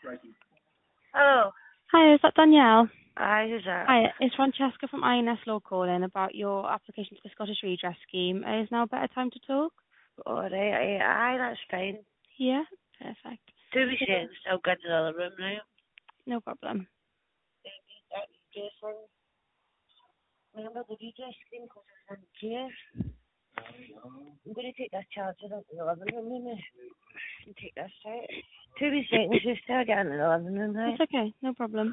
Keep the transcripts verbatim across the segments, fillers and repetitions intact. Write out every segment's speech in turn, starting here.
Hello. Hi, is that Danielle? Hi, who's that? Hi, it's Francesca from I N S Law calling about your application to the Scottish Redress Scheme. Uh, Is now a better time to talk? Alright, aye, aye, that's fine. Yeah, perfect. Two weeks in, still got to the other room now. No problem. That redress thing. Remember the redress scheme because I was in chair? I'm going to take this charger into the living room with me and take this out. Two wee seconds, just still get into the living room now. It's okay, no problem.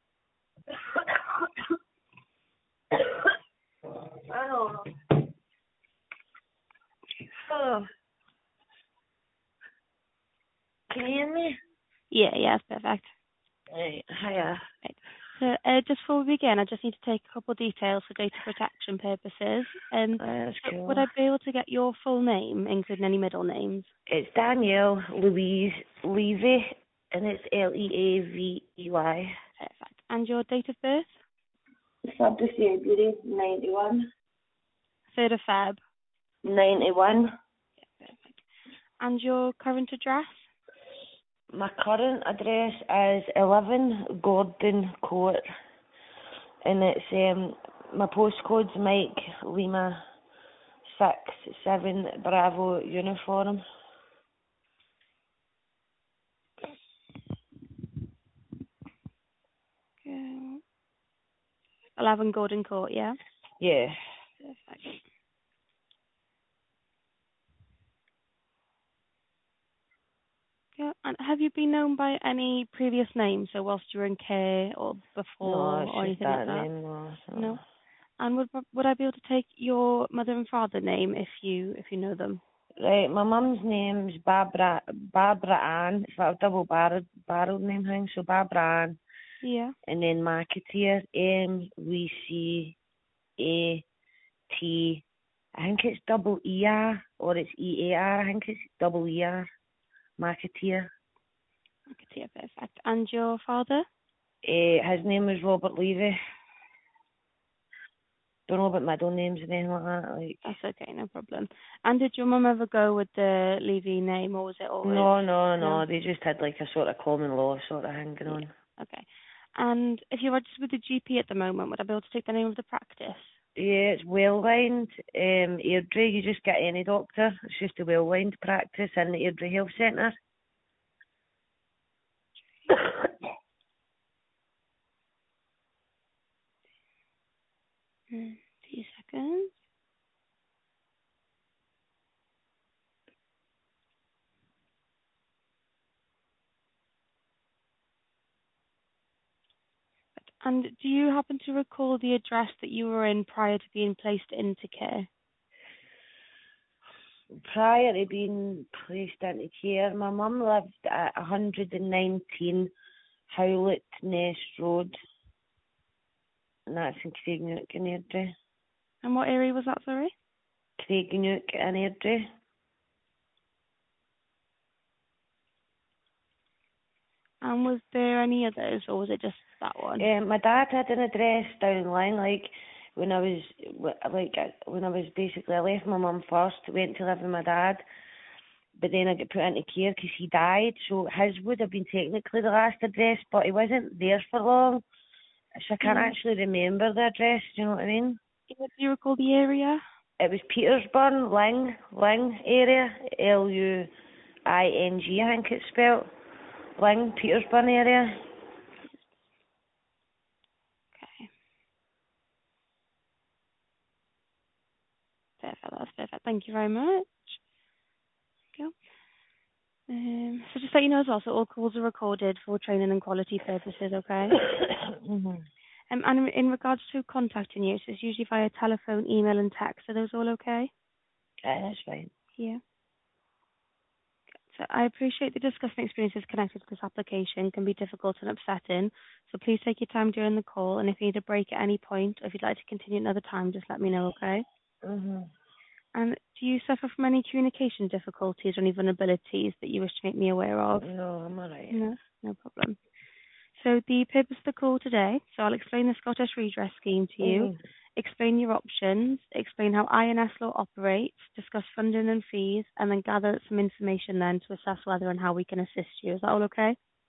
I know. Hello. Can you hear me? Yeah, yeah, it's perfect. Right, hiya. Right. So, uh, just before we begin, I just need to take a couple of details for data protection purposes. Um, Uh, that's so would cool. I be able to get your full name, including any middle names? It's Danielle Louise Levy, and it's L E A V E Y. Perfect. And your date of birth? third of February, ninety-one. third of Feb. ninety-one. Perfect. And your current address? My current address is eleven Gordon Court, and it's um my postcode's Mike Lima six seven Bravo uniform. Okay. eleven Gordon Court, yeah? Yeah. Perfect. Yeah. And have you been known by any previous names, so whilst you were in care or No, before it's or just anything like that that? name. No. No. no. And would would I be able to take your mother and father name if you if you know them? Right, my mum's name's Barbara Barbara Ann. It's like a double barreled barreled name thing. So Barbara Ann, Yeah. and then McAteer, M V C A T. I think it's double E R or it's E A R. I think it's double E R. McAteer. Okay, yeah, perfect. And your father? Uh, his name was Robert Levy. Don't know about middle names and anything like that. Like, That's okay, no problem. And did your mum ever go with the Levy name, or was it always no, no, no? no. They just had like a sort of common law sort of thing going Yeah. on. Okay. And if you're registered with the G P at the moment, would I be able to take the name of the practice? Yeah, it's well-lined. Um, Airdrie, you just get any doctor. It's just a well-lined practice in the Airdrie Health Centre. Hmm, two seconds. And do you happen to recall the address that you were in prior to being placed into care? Prior to being placed into care, my mum lived at one hundred nineteen Howlett Nest Road, and that's in Craignook in Airdrie. And what area was that, sorry? Craignook in Airdrie. And was there any others, or was it just that one? Um, my dad had an address down the line, like when I was, like when I was basically, I left my mum first, went to live with my dad, but then I got put into care because he died, so his would have been technically the last address, but he wasn't there for long, so I can't Yeah. actually remember the address, do you know what I mean? Do you recall the area? It was Petersburn, Ling, Ling area, L U I N G, I think it's spelled. Ling, Petersburn area. Okay. Perfect, that's perfect. Thank you very much. Cool. Um, so just let you know as well, so all calls are recorded for training and quality purposes, okay? Mm-hmm. Um, and in regards to contacting you, so it's usually via telephone, email and text. Are those all okay? Yeah, that's fine. Yeah. So I appreciate the discussing experiences connected to this application can be difficult and upsetting. So please take your time during the call, and if you need a break at any point, or if you'd like to continue another time, just let me know, okay? Mm-hmm. And do you suffer from any communication difficulties or any vulnerabilities that you wish to make me aware of? No, I'm alright. No, no problem. So the purpose of the call today, so I'll explain the Scottish Redress Scheme to you, Mm-hmm. explain your options, explain how I N S law operates, discuss funding and fees, and then gather some information then to assess whether and how we can assist you. Is that all okay?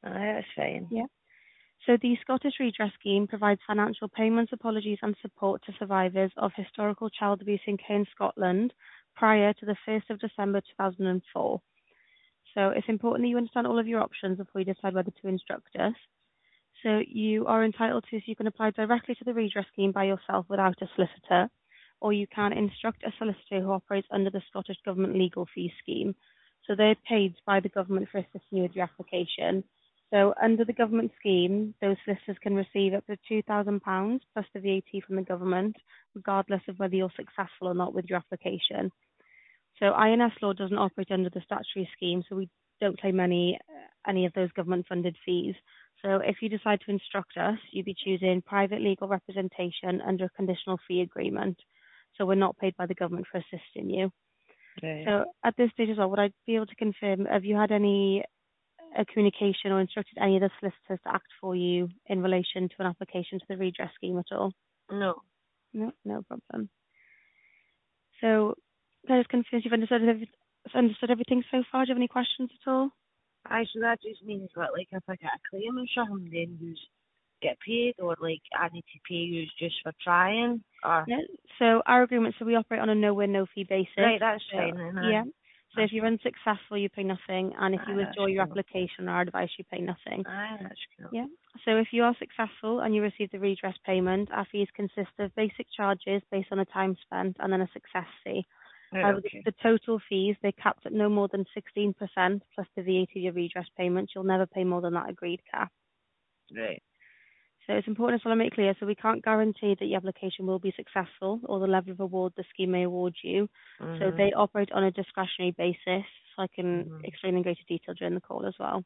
Aye, that's fine. Yeah. So the Scottish Redress Scheme provides financial payments, apologies and support to survivors of historical child abuse in Cairns, Scotland prior to the first of December two thousand four. So it's important that you understand all of your options before you decide whether to instruct us. So you are entitled to, so you can apply directly to the redress scheme by yourself without a solicitor, or you can instruct a solicitor who operates under the Scottish Government Legal Fee Scheme. So they're paid by the government for assisting you with your application. So under the government scheme, those solicitors can receive up to two thousand pounds plus the V A T from the government, regardless of whether you're successful or not with your application. So I N S law doesn't operate under the statutory scheme, so we don't claim any, any of those government-funded fees. So if you decide to instruct us, you'd be choosing private legal representation under a conditional fee agreement. So we're not paid by the government for assisting you. Right. So at this stage as well, would I be able to confirm, have you had any uh, communication or instructed any of the solicitors to act for you in relation to an application to the redress scheme at all? No. No, no problem. So can I just confirm you've understood, every, understood everything so far? Do you have any questions at all? Aye, so that just means what, like, if I get a claim or something, then you get paid, or like I need to pay you just for trying, or Yeah. So our agreement, so we operate on a no-win, no-fee basis. right, that's So, fine then. Aye. yeah. So if you're unsuccessful, you pay nothing, and if you Aye, that's withdraw your cool. application or our advice, you pay nothing. Aye, that's cool. Yeah. So if you are successful and you receive the redress payment, our fees consist of basic charges based on the time spent and then a success fee. Right, However, okay. the, the total fees, they're capped at no more than sixteen percent plus the V A T of your redress payment. You'll never pay more than that agreed cap. Right. So it's important as well to make clear, so we can't guarantee that your application will be successful or the level of award the scheme may award you. Mhm. So they operate on a discretionary basis, so I can Mhm. explain in greater detail during the call as well.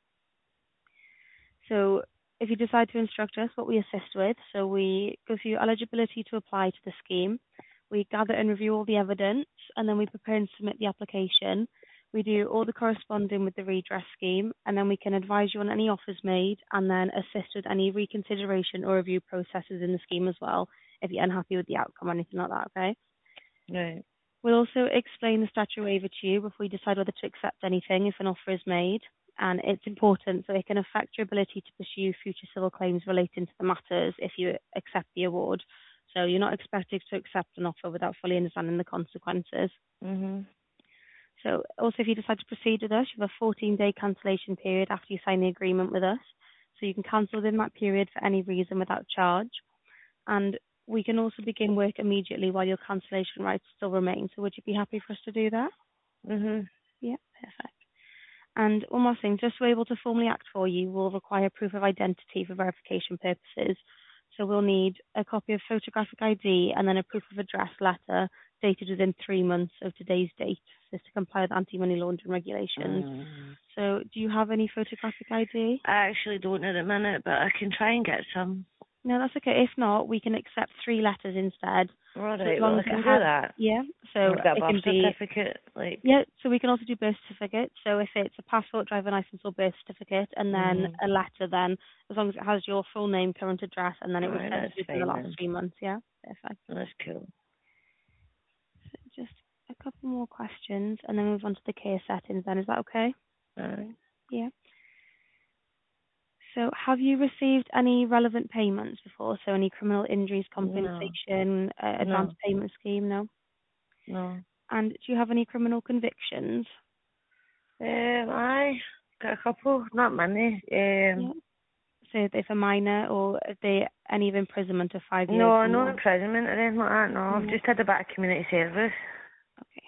So if you decide to instruct us, what we assist with, so we go through eligibility to apply to the scheme, we gather and review all the evidence, and then we prepare and submit the application. We do all the corresponding with the redress scheme, and then we can advise you on any offers made, and then assist with any reconsideration or review processes in the scheme as well, if you're unhappy with the outcome or anything like that, okay? Right. We'll also explain the statutory waiver to you before you decide whether to accept anything if an offer is made, and it's important so it can affect your ability to pursue future civil claims relating to the matters if you accept the award. So you're not expected to accept an offer without fully understanding the consequences. Mhm. So also if you decide to proceed with us, you have a fourteen-day cancellation period after you sign the agreement with us. So you can cancel within that period for any reason without charge. And we can also begin work immediately while your cancellation rights still remain. So would you be happy for us to do that? Mhm. Yeah, perfect. And one more thing, just so we're able to formally act for you, we'll require proof of identity for verification purposes. So we'll need a copy of photographic I D and then a proof of address letter dated within three months of today's date, just to comply with anti-money laundering regulations. Mhm. So do you have any photographic I D? I actually don't at the minute, but I can try and get some. No, that's okay. If not, we can accept three letters instead. All So as right. long Well, as I it can do has, that. yeah. So I've got a it birth can be, certificate, like. yeah. So we can also do birth certificate. So if it's a passport, driving license, or birth certificate, and then Mhm. a letter, then as long as it has your full name, current address, and then it was Alright, sent that's within the fine last then. three months. Yeah, perfect. That's cool. So just a couple more questions, and then move on to the care settings. Then is that okay? Alright. Yeah. So have you received any relevant payments before? So any criminal injuries No. compensation, uh, advance No. payment scheme? No. No. And do you have any criminal convictions? Um, I got a couple, not many. Yeah. Um, So if a minor or if they any of imprisonment of five years no, or no more? imprisonment or anything like that. No, I've No. just had a bit of community service. Okay.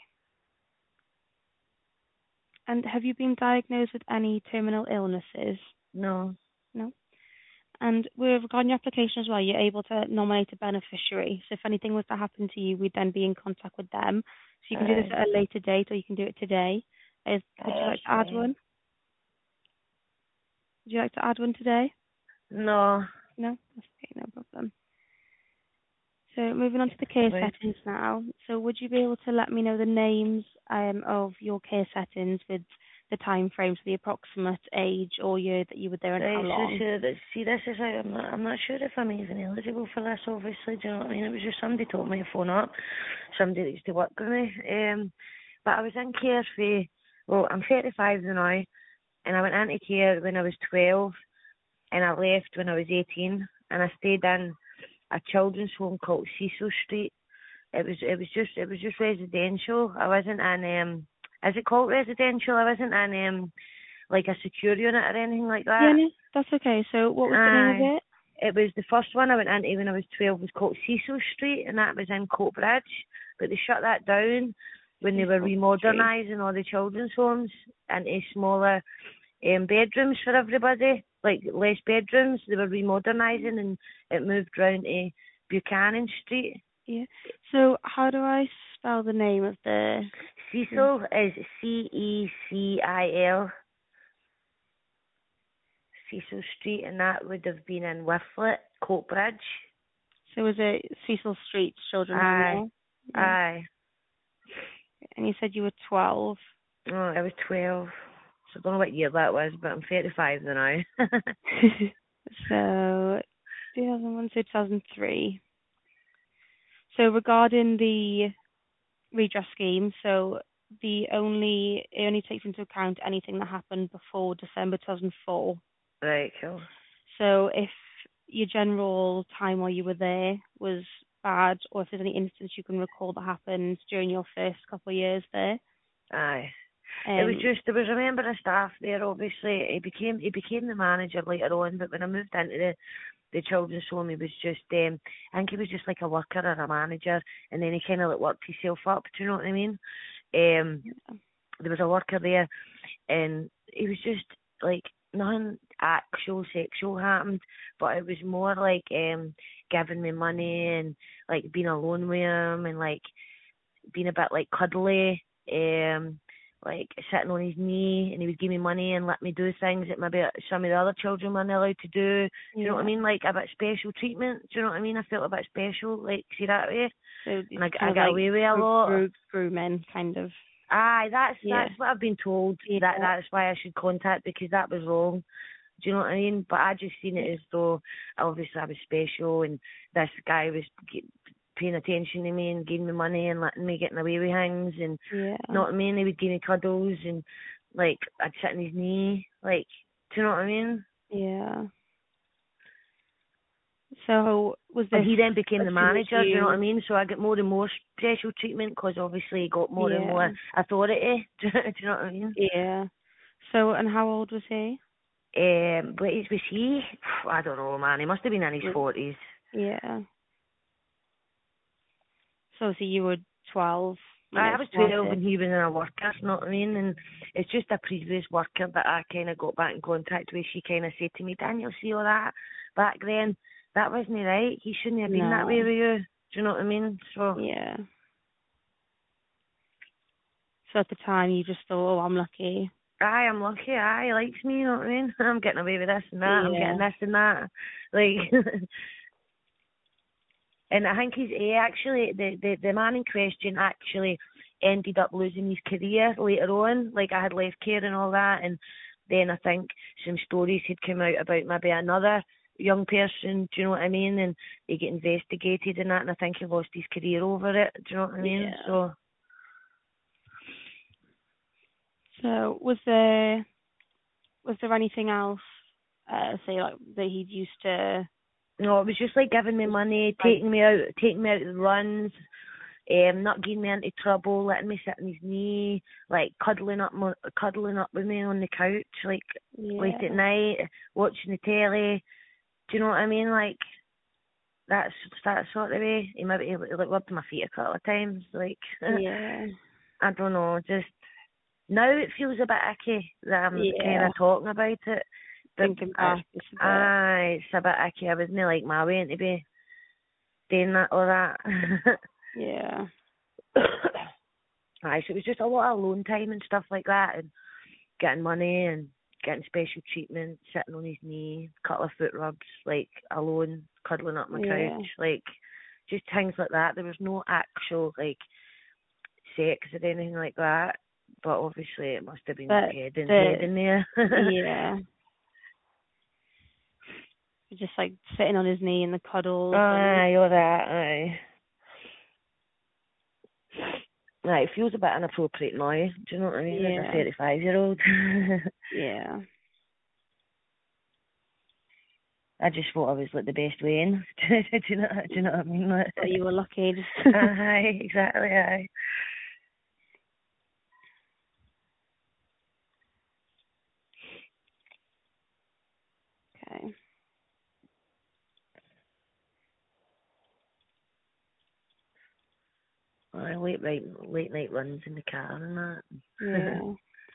And have you been diagnosed with any terminal illnesses? No. No. And with regarding your application as well, you're able to nominate a beneficiary. So if anything was to happen to you, we'd then be in contact with them. So you can do this Aye. at a later date or you can do it today. Is, would you Aye, like that's to add fine. one? Would you like to add one today? No. No? That's okay, no problem. So moving on to the care Right. settings now. So would you be able to let me know the names um, of your care settings with the time frames, the approximate age or year that you were there and how Right, so, long? so that, see, this is like, I'm not, I'm not sure if I'm even eligible for this, obviously, do you know what I mean? It was just somebody told me to phone up, somebody that used to work with me, um, but I was in care for, well, I'm thirty-five now, and I went into care when I was twelve, and I left when I was eighteen, and I stayed in a children's home called Cecil Street. It was it was just it was just residential. I wasn't in um is it called residential? I wasn't in um like a secure unit or anything like that. Yeah, no, that's okay. So what was the name of it? It was the first one I went into when I was twelve was called Cecil Street, and that was in Coatbridge. But they shut that down when they were remodernising all the children's homes into smaller um, bedrooms for everybody, like less bedrooms. They were remodernising, and it moved round to Buchanan Street. Yeah. So how do I spell the name of the... Cecil is C E C I L. Cecil Street, and that would have been in Whifflet, Coatbridge. So was it Cecil Street Children's Aye. Home? Yeah. Aye. And you said you were twelve. Oh, I was twelve. So I don't know what year that was, but I'm thirty-five now. So two thousand one to two thousand three. So regarding the redress scheme, so the only it only takes into account anything that happened before December two thousand four. Right, cool. So if your general time while you were there was bad, or if there's any instance you can recall that happened during your first couple of years there. Aye. Um, it was just there was a member of staff there. Obviously, he became he became the manager later on. But when I moved into the the children's home, he was just um, I think he was just like a worker or a manager, and then he kind of like worked himself up. Do you know what I mean? Um, yeah. There was a worker there, and he was just like nothing actual sexual happened, but it was more like um giving me money and like being alone with him and like being a bit like cuddly, um like sitting on his knee, and he would give me money and let me do things that maybe some of the other children weren't allowed to do. Do you yeah. know what I mean? Like a bit special treatment. Do you know what I mean? I felt a bit special, like see that way. So and I, I kind of got like away with a lot. Through, through men, kind of. Aye, that's Yeah. that's what I've been told. Yeah. That that's why I should contact, because that was wrong. Do you know what I mean? But I just seen it as though obviously I was special, and this guy was g- paying attention to me and giving me money and letting me getting away with things, and Yeah. you know what I mean? He would give me cuddles, and like I'd sit on his knee, like, do you know what I mean? Yeah. So was this? And he then became as the soon as manager. Do you know what I you- mean? So I get more and more special treatment because obviously he got more and Yeah. more authority. Do you know what I mean? Yeah. So, and how old was he? Um, but it was he? I don't know, man. He must have been in his Yeah. forties. Yeah. So, so you were twelve. when I it was started. twelve when he was in a worker, you know what I mean? And it's just a previous worker that I kind of got back in contact with. She kind of said to me, Daniel, see all that back then? That wasn't right. He shouldn't have been No. that way with you. Do you know what I mean? So Yeah. So at the time you just thought, oh, I'm lucky. aye, I'm lucky. Aye, he likes me, you know what I mean? I'm getting away with this and that. I'm Yeah. getting this and that. Like, and I think he's he actually, the, the, the man in question actually ended up losing his career later on. Like, I had left care and all that, and then I think some stories had come out about maybe another young person, do you know what I mean? And they get investigated and that, and I think he lost his career over it, do you know what I mean? Yeah. So So was there was there anything else, uh, say like that he'd used to? no, it was just like giving me money, taking me out, taking me out of the runs, um, not getting me into trouble, letting me sit on his knee, like cuddling up, mo- cuddling up with me on the couch, like Yeah. late at night, watching the telly. Do you know what I mean? Like that's that sort of way. He maybe he, like rubbed my feet a couple of times, like Yeah. I don't know, just now it feels a bit icky that I'm Yeah. kind of talking about it. But Thinking back, it's a bit- aye, it's a bit icky. I wasn't like my way to be doing that or that. Yeah. Aye, so it was just a lot of alone time and stuff like that, and getting money and getting special treatment, sitting on his knee, couple of foot rubs, like alone, cuddling up my Yeah. couch, like just things like that. There was no actual like sex or anything like that, but obviously it must have been But head and the- head in there. Yeah. Just like sitting on his knee in the cuddles. and- Aye, all that, aye. Aye, it feels a bit inappropriate now, do you know what I mean, as Yeah. a thirty-five year old. Yeah. I just thought I was like the best way in. do you know? Do you know what I mean? Like, Well, you were lucky. Just aye, exactly. Aye. okay. Aye, late night, late night runs in the car and that. Yeah.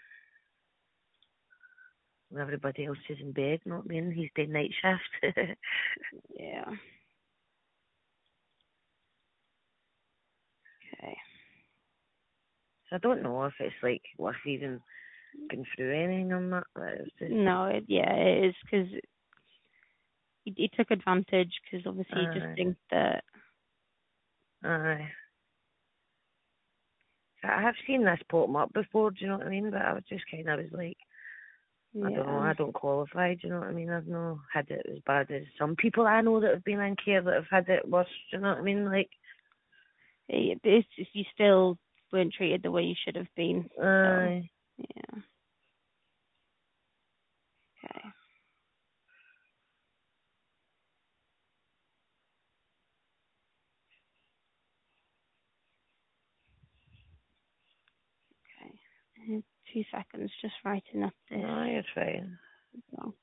And everybody else is in bed, not me. And he's doing night shift. Yeah. Okay. So I don't know if it's like worth even going through anything on that. But it's just, No, it, yeah, it is because he, he took advantage because obviously you just aye, think that. aye. So I have seen this pop up before. Do you know what I mean? But I was just kind of was like, I don't know. Yeah. I don't qualify. Do you know what I mean? I've not had it as bad as some people I know that have been in care that have had it worse. Do you know what I mean? Like, It, it's just, you still weren't treated the way you should have been. So aye. yeah. Okay. Okay. Uh, Two seconds, just writing up this. No, you're fine. as well.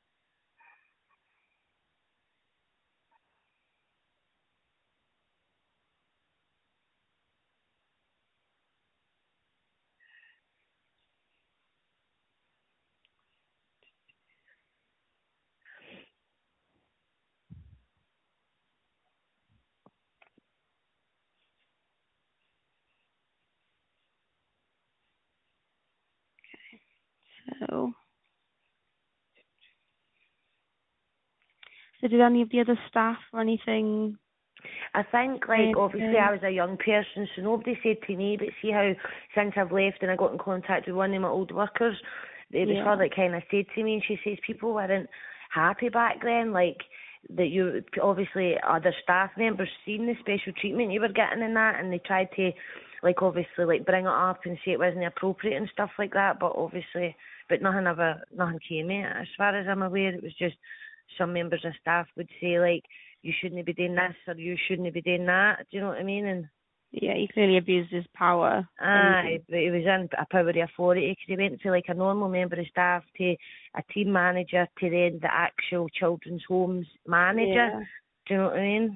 So, so did any of the other staff or anything? I think, like, obviously I was a young person, so nobody said to me, but see how since I've left and I got in contact with one of my old workers, it was Yeah. her that kind of said to me, and she says people weren't happy back then, like, that you, obviously other staff members seen the special treatment you were getting in that, and they tried to, like, obviously, like, bring it up and say it wasn't appropriate and stuff like that, but obviously, but nothing ever, nothing came of it. As far as I'm aware, it was just some members of staff would say, like, you shouldn't be doing this or you shouldn't be doing that. Do you know what I mean? And Yeah, he clearly abused his power. aye, but he was in a power of authority because he went to like a normal member of staff to a team manager to then the actual children's homes manager. Yeah. Do you know what I mean?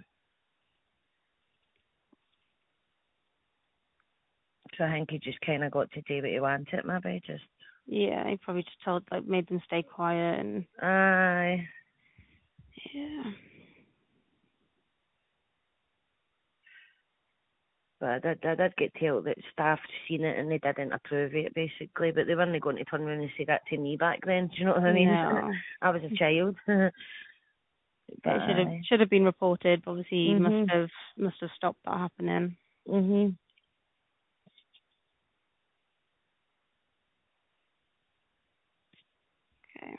So I think he just kind of got to do what he wanted, maybe just. Yeah, he probably just told, like, made them stay quiet and. Aye. Yeah. But I did, I did get told that staff seen it and they didn't approve it, basically. But they weren't going to turn around and say that to me back then. Do you know what I mean? No. I was a child. But It should have aye. should have been reported. But obviously, he must Mhm. have must have stopped that happening. Mhm. Okay.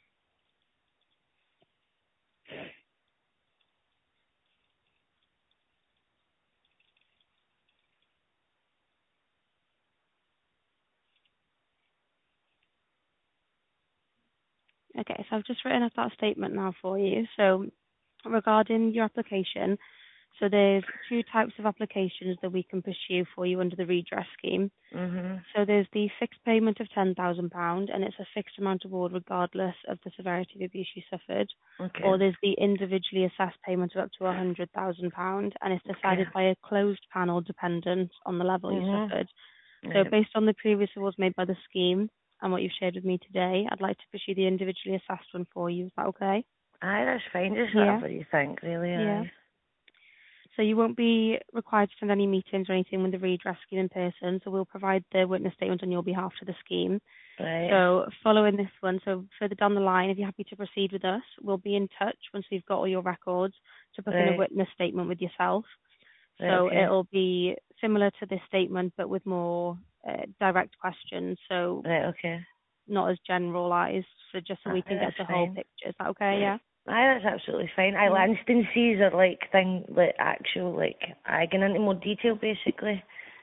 Okay, so I've just written up that statement now for you. So regarding your application, so there's two types of applications that we can pursue for you under the redress scheme. Mhm. So there's the fixed payment of ten thousand pounds, and it's a fixed amount award regardless of the severity of the abuse you suffered. Okay. Or there's the individually assessed payment of up to one hundred thousand pounds, and it's decided Okay. by a closed panel dependent on the level you Mhm. suffered. So Right. based on the previous awards made by the scheme and what you've shared with me today, I'd like to pursue the individually assessed one for you. Is that okay? Aye, that's fine. Just Yeah. whatever you think, really. Yeah. Aye. So you won't be required to attend any meetings or anything with the redress scheme in person, so we'll provide the witness statement on your behalf to the scheme. Right. So following this one, so further down the line, if you're happy to proceed with us, we'll be in touch once we've got all your records to book in a Right. witness statement with yourself. Right. So Okay. it'll be similar to this statement, but with more uh, direct questions, so Right. Okay. not as generalised, so just so Aye, we can get that's the whole fine. picture. Is that okay? Yeah? Aye, that's absolutely fine. Aye, Yeah. instances are like thing, like actual, like I get into more detail, basically.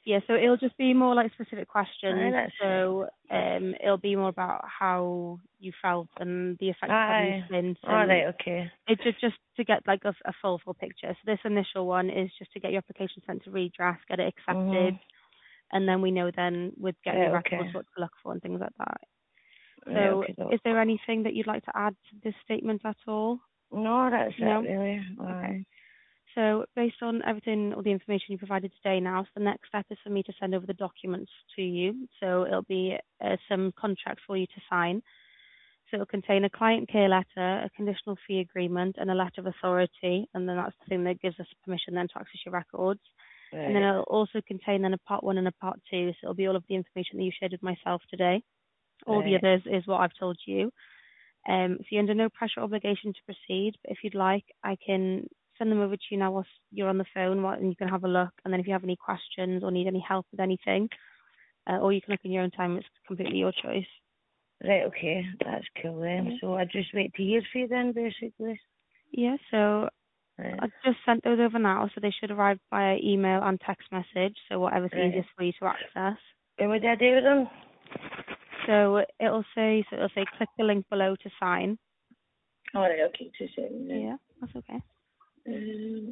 Yeah, so it'll just be more like specific questions. Aye, that's So um, it'll be more about how you felt and the effect it's had on Aye. your skin. All And right, okay. it's just, just to get like a, a full, full picture. So this initial one is just to get your application sent to redress, get it accepted, Mhm. and then we know then with getting Right, your okay. records what to look for and things like that. Right, So okay. Doc. is there anything that you'd like to add to this statement at all? No, that's No? it really. Okay. Aye. So based on everything, all the information you provided today now, so the next step is for me to send over the documents to you. So it'll be uh, some contracts for you to sign. So it'll contain a client care letter, a conditional fee agreement, and a letter of authority. And then that's the thing that gives us permission then to access your records. And then Right. it'll also contain then a part one and a part two. So it'll be all of the information that you shared with myself today. All the Right. others is what I've told you. Um, so you're under no pressure or obligation to proceed, but if you'd like, I can send them over to you now whilst you're on the phone, while- and you can have a look. And then if you have any questions or need any help with anything, uh, or you can look in your own time, it's completely your choice. Right, okay. That's cool then. Yeah. So I just wait to hear from you then, basically. Yeah, so Right. I've just sent those over now, so they should arrive via email and text message, so whatever's Right. easiest for you to access. When would I do with them? So it'll say, so it'll say click the link below to sign. All right, okay. Two seconds then. Yeah, that's okay. Um,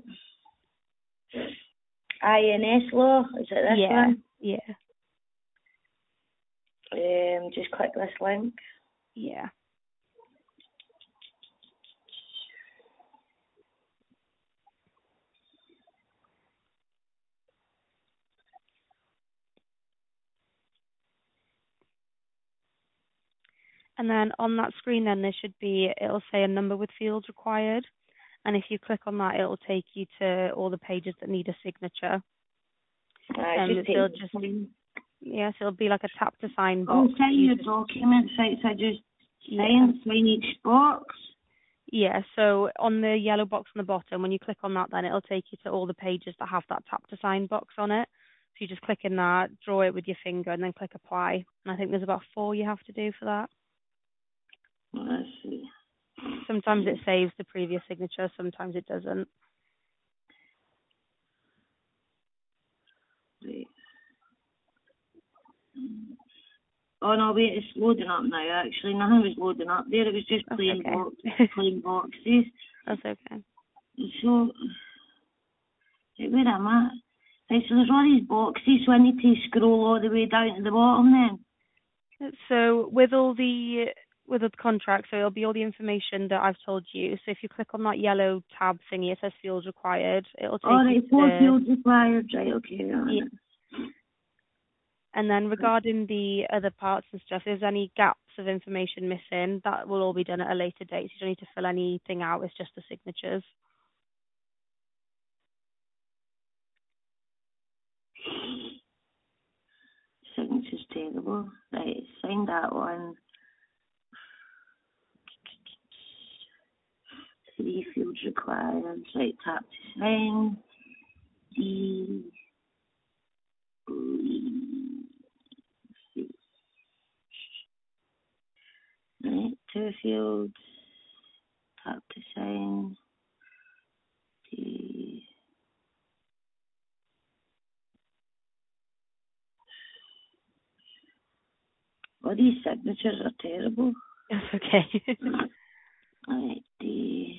I N S law, is it this Yeah, one? yeah, Um, just click this link. yeah. And then on that screen then there should be, it'll say a number with fields required. And if you click on that, it'll take you to all the pages that need a signature. I Um, just so it'll take just, yes, it'll be like a tap to sign Oh, box. that sign you your just, documents, right, so I just yeah, sign, sign each box. yeah. So on the yellow box on the bottom, when you click on that, then it'll take you to all the pages that have that tap to sign box on it. So you just click in that, draw it with your finger, and then click apply. And I think there's about four you have to do for that. Let's see. Sometimes it saves the previous signature, sometimes it doesn't. Right. Oh no, wait, it's loading up now actually. Nothing was loading up there, it was just That's plain okay. box, plain boxes. That's okay. So, right, where am I? Right, so there's all these boxes, so I need to scroll all the way down to the bottom then. So with all the with the contract, so it'll be all the information that I've told you. So if you click on that yellow tab thingy, it says fields required. It'll take Alright, you four to, fields required, right, okay. yeah. And then regarding the other parts and stuff, if there's any gaps of information missing, that will all be done at a later date. So you don't need to fill anything out. It's just the signatures. Signature's terrible. Right, sign that one. Three fields required. Right, tap to sign. D. Right, two fields. Tap to sign. D. Oh, these signatures are terrible. That's okay. Right, D.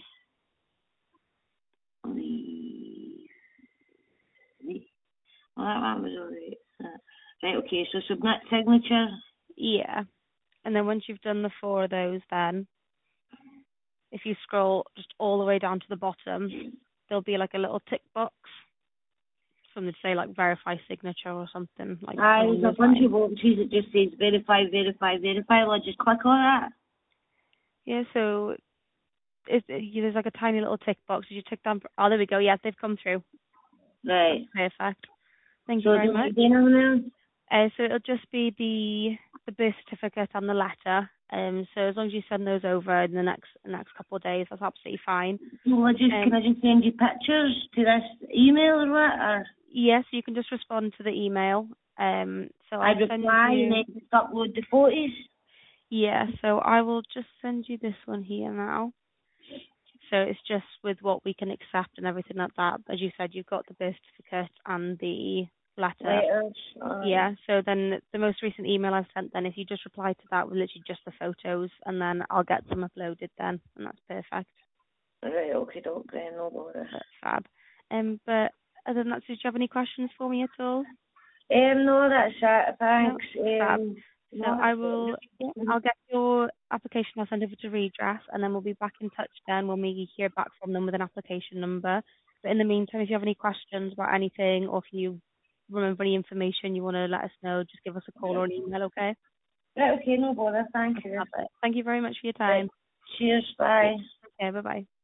Leave. Leave. Well, that one was alright. Right, okay, so submit signature. Yeah. And then once you've done the four of those, then if you scroll just all the way down to the bottom, there'll be like a little tick box. Something to say like verify signature or something like Aye, along there's a those bunch lines. of boxes that just says verify, verify, verify. I'll just click on that. Yeah, so it's, there's like a tiny little tick box. Did you tick down? Oh, there we go. Yes, they've come through. Right. That's perfect. Thank So you very do much. I get them now? Uh, so it'll just be the the birth certificate and the letter. Um, so as long as you send those over in the next next couple of days, that's absolutely fine. So I just Um, can I just send you pictures to this email or what? Or yes, you can just respond to the email. Um, so I I'll send reply and you. then just upload the photos. Yeah, so I will just send you this one here now. So it's just with what we can accept and everything like that. As you said, you've got the birth certificate and the letter. letters. Aye. Yeah, so then the most recent email I've sent then, if you just reply to that with literally just the photos, and then I'll get them uploaded then, and that's perfect. Right, okay, doke then, no bother. That's fab. Um, but other than that, do you have any questions for me at all? Um, no, that's it, No? thanks. Fab. Um, So no, I that's will, yeah, it. I'll get your application, I'll send over to Redress, and then we'll be back in touch then when we hear back from them with an application number. But in the meantime, if you have any questions about anything, or if you remember any information you want to let us know, just give us a call or an email, okay? Right, okay, no bother, thank you. Love it. Thank you very much for your Right, time. cheers, bye. Okay, bye-bye.